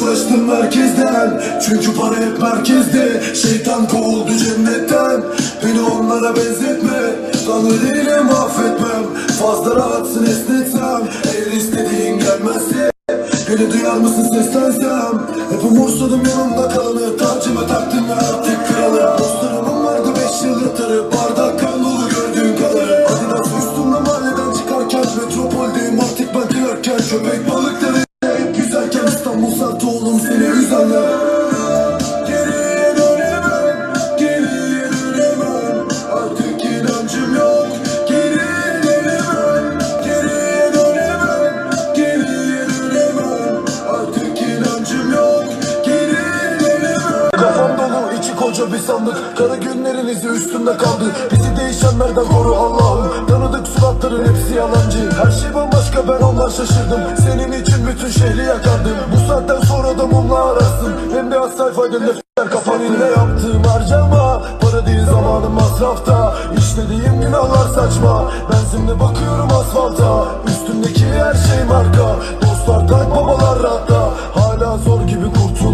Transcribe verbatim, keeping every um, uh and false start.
uzaklaştım merkezden, çünkü para hep merkezde. Şeytan kovuldu cennetten, beni onlara benzetme. Tanrı'yla mahvetmem, fazla rahatsın esnetsem. Eğer istediğin gelmezse beni duyar mısın seslensem? Hep umursadım yanımda kalanı, tacımı taktım ve artık kralı. Dostlarımın vardı beş yıl yatarı, bardak kan dolu gördüğün kadarı. Adidas üstümde mahalleden çıkarken, metropoldeyim artık ben kırarken. Köpek balıkları hep güzelken, İstanbul sartı oğlum seni üzerler. Geriye dönemem, geriye dönemem, artık inancım yok. Geriye dönemem, geriye dönemem, geriye dönemem, artık inancım yok. Geriye dönemem. Kafam dolu, içi koca bir sandık, kara günlerin izi üstünde kaldı. Bizi değişenlerden koru Allah'ım, tanıdık suratların hepsi yalancı. Her şey bambaşka, ben ondan şaşırdım. Senin için bütün şehri yakardım. Bu saatten sonra da mumla ararsın, hem de az sayfaydı defter kafanıyla. Yaptığım harcama, para değil zamanım masrafta. İşlediğim günahlar saçma, benzinle bakıyorum asfalta. Üstümdeki her şey marka, dostlar tank, babalar rahatta. Hala zor gibi kurtul